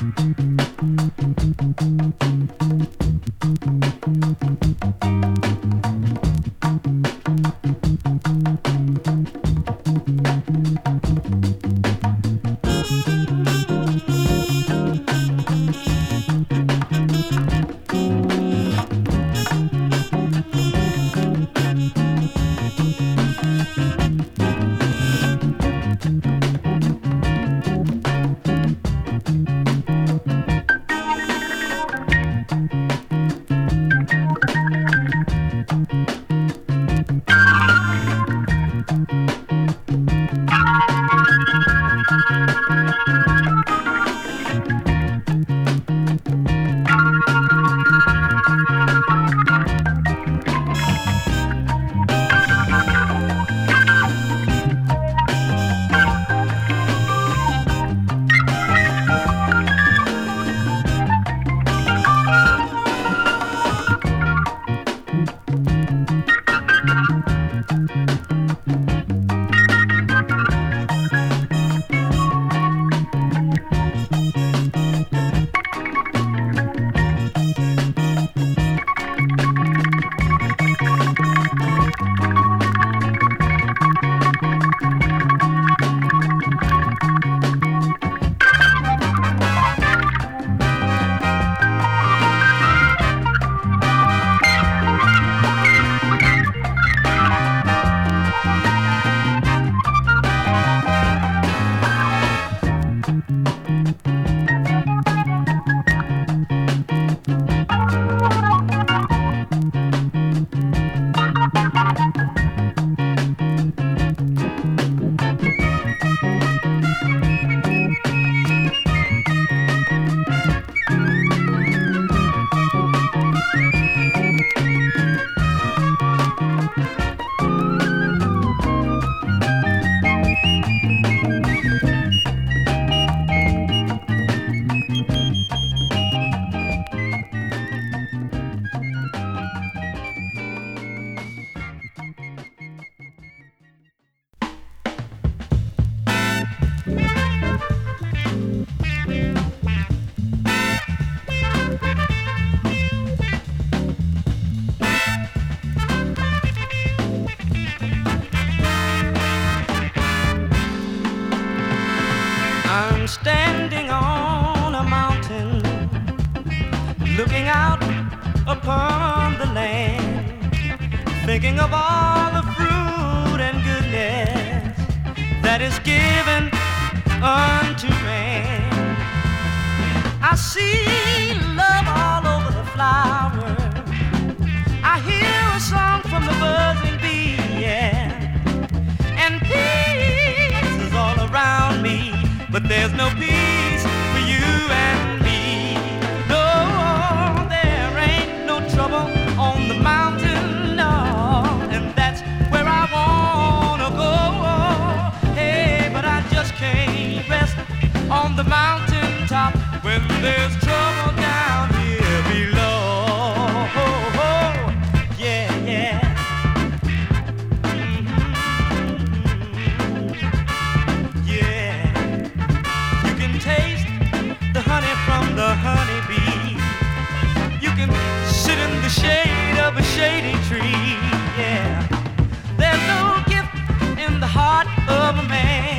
looking out upon the land, thinking of all the fruit and goodness that is given unto man. I see love all over the flowers. I hear a song from the buzzing bee, yeah. And peace is all around me, but there's no peace for you and me. No, there ain't no trouble on the mountain, no, and that's where I wanna go. Hey, but I just can't rest on the mountain top when there's trouble down here below. Yeah, yeah. Yeah. You can taste the honey from the honeybee. You can sit in the shade of a shady tree. Yeah. There's no gift in the heart of a man